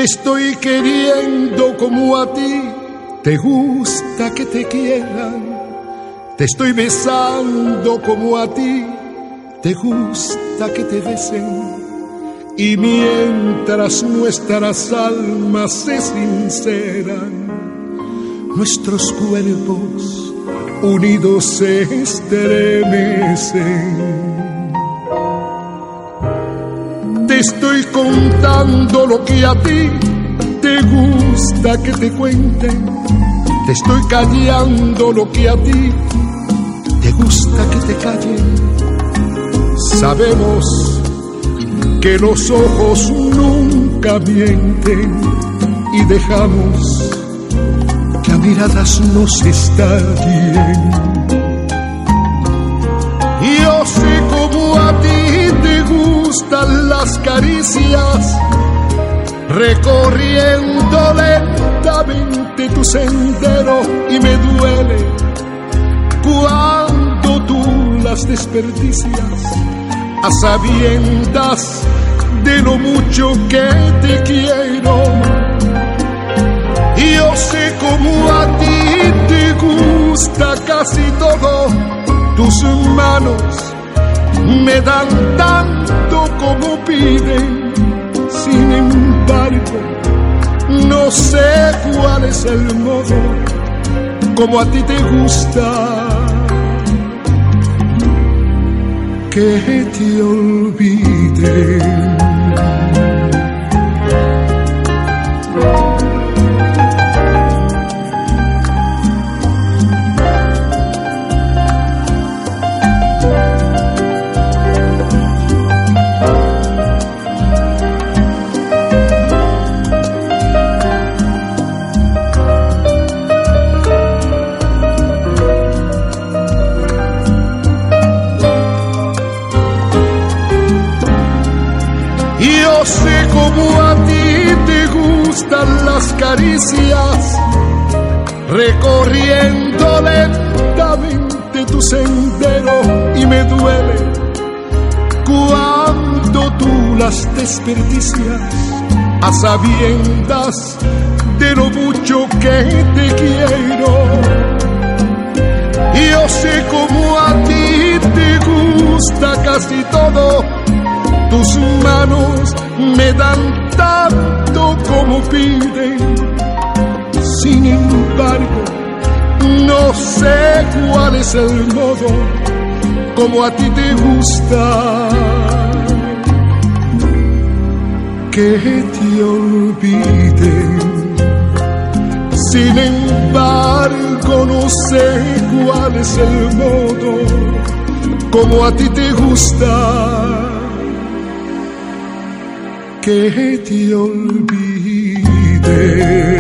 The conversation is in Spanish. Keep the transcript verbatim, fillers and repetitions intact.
Te estoy queriendo como a ti te gusta que te quieran. Te estoy besando como a ti te gusta que te besen. Y mientras nuestras almas se sinceran, nuestros cuerpos unidos se estremecen. Te estoy contando lo que a ti te gusta que te cuenten. Te estoy callando lo que a ti te gusta que te callen. Sabemos que los ojos nunca mienten y dejamos que a miradas nos estallen. Yo sé cómo a ti te gustan las caricias, recorriendo lentamente tu sendero, y me duele cuando tú las desperdicias a sabiendas de lo mucho que te quiero. Y yo sé cómo a ti te gusta casi todo. Tus manos me dan tanto como piden. Sin embargo, no sé cuál es el modo como a ti te gusta que te olviden. Yo sé cómo a ti te gustan las caricias, recorriendo lentamente tu sendero, y me duele cuando tú las desperdicias a sabiendas de lo mucho que te quiero. Yo sé cómo a ti te gusta casi todo. Tus manos me dan tanto como piden. Sin embargo, no sé cuál es el modo como a ti te gusta que te olviden. Sin embargo, no sé cuál es el modo como a ti te gusta que te olvide.